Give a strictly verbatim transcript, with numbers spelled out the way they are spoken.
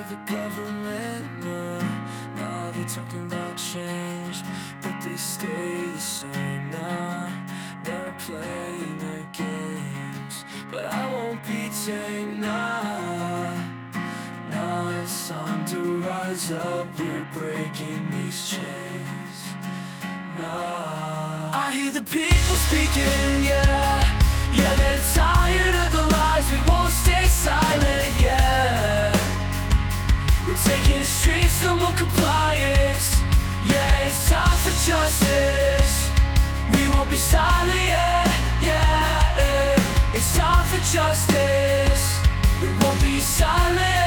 the government, but now they're talking about change, but they stay the same. Now they're playing their games, but I won't be tamed. Now, now it's time to rise up. We're breaking these chains. Now I hear the people speaking, yeah. Yeah, they're tired of the lies, we won't stay silent, yeah. We're taking the streets, no more compliance. Yeah, it's time for justice. We won't be silent, yeah, yeah. It's time for justice. We won't be silent.